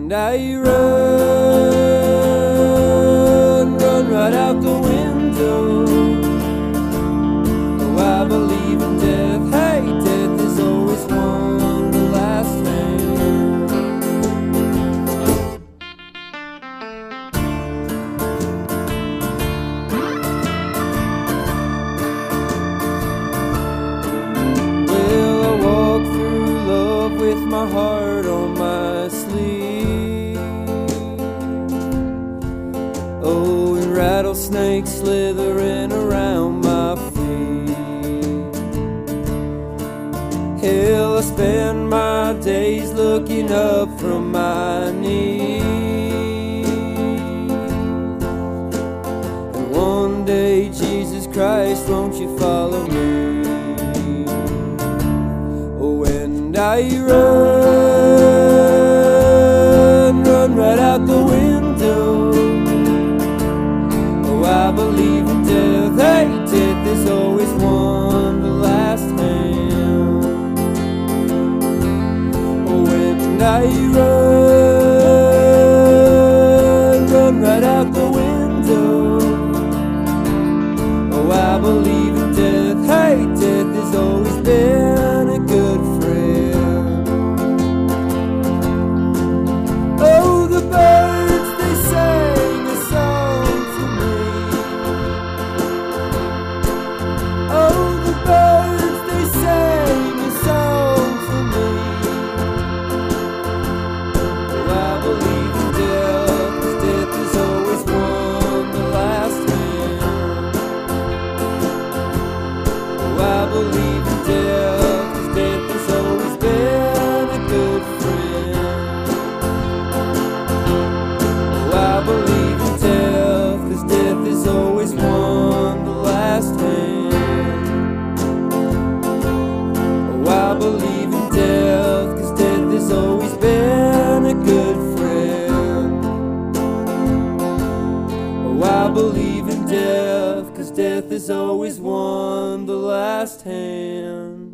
And I run right out the window. Oh, I believe in death. Hey, death is always won the last hand. Well, I walk through love with my heart on my sleeve. Oh, and rattlesnakes slithering around my feet. Hell, I spend my days looking up from my knees. And one day, Jesus Christ, won't you follow me? Oh, and I run right out the window. Oh, I believe in death. Hey, death is always won the last hand. Oh, and I run right out the window. Oh, I believe in death. Hey, death has always been a good friend. Oh, the birds, they sang a song to me. Oh, the birds, they sang a song for me. Oh, I believe in death, 'cause death has always won the last hand. Oh, I believe in death, 'cause death has always been a good friend. Oh, I believe in death, 'cause death has always won the last hand. Oh, I believe in death, 'cause death has always been a good friend. Oh, I believe in death, 'cause death has always won the last hand.